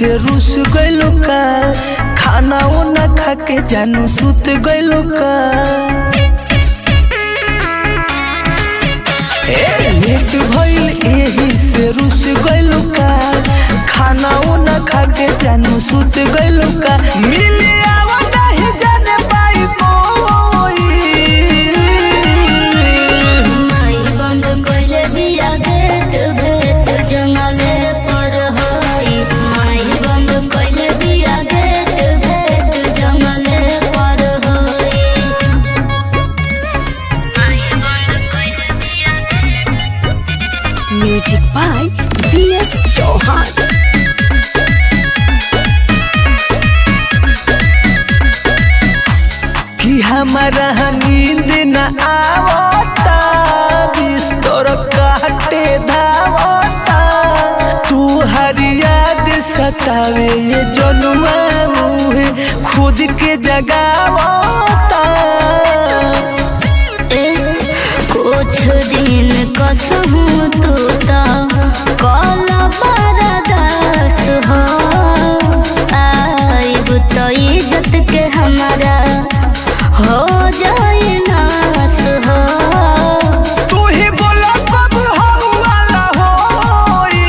से रुस गइलो का, खाना ना खा के जानू सुत गइलो का। लेट भइल एही से रुस गइलो का, खाना ना खा के जानू सुत गइलो का। मिले आवा नहीं जाने पाई कोई, माई बंद कइले बिया गेट भेट जंगले पर होई। माई बंद कइले बिया गेट भेट जंगले पर होई। माई बंद कइले बिया gate. Music by BS Chauhan. कि हमारा नींद न आवता, बिस्तर काटे धावता। तू हर याद सतावे ये जनुआ मुहे खुद के जगावता। कुछ दिन कसहूँ तू तो कल बरदास हो। आइब तो इज्जत के हमारा हो जाए नास हो। तू ही बोला कब हम वाला होई,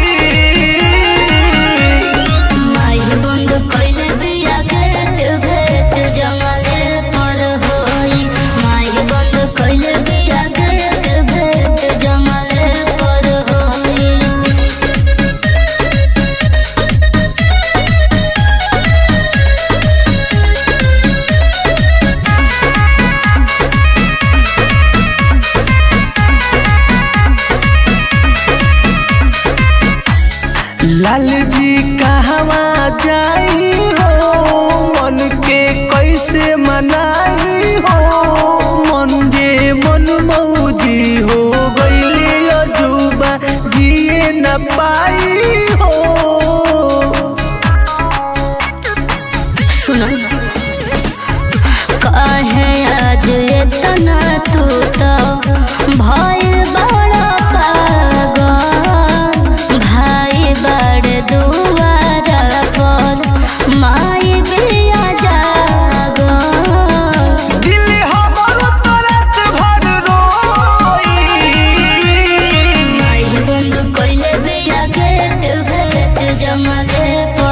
माई बंद कइले बिया गेट भेट जंगले पर होई। माई बंद कइले बिया गेट भेट जंगले पर होई। लाल जी कहवा जाई हो, मन के कैसे मनाई हो। मन जे मन मौजी हो गइले अजूबा, जिए न पाई हो। सुनो कहे आज इतना तू तो भइल बड़ा पागल। भाई बड़ दुआरा पर माई बिया जागल। दिल हमरो तो रात भर रोई, माई बंद कइले बिया गेट भेट जंगले